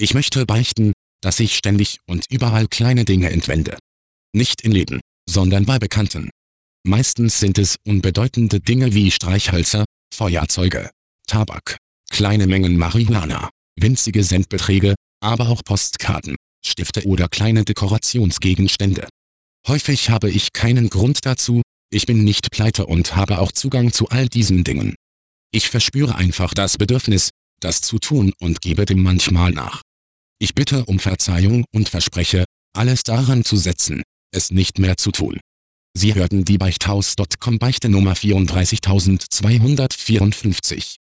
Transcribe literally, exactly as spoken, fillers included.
Ich möchte beichten, dass ich ständig und überall kleine Dinge entwende. Nicht in Läden, sondern bei Bekannten. Meistens sind es unbedeutende Dinge wie Streichhölzer, Feuerzeuge, Tabak, kleine Mengen Marihuana, winzige Centbeträge, aber auch Postkarten, Stifte oder kleine Dekorationsgegenstände. Häufig habe ich keinen Grund dazu, ich bin nicht pleite und habe auch Zugang zu all diesen Dingen. Ich verspüre einfach das Bedürfnis, das zu tun und gebe dem manchmal nach. Ich bitte um Verzeihung und verspreche, alles daran zu setzen, es nicht mehr zu tun. Sie hörten die Beichthaus Punkt com Beichte Nummer vierunddreißigtausendzweihundertvierundfünfzig.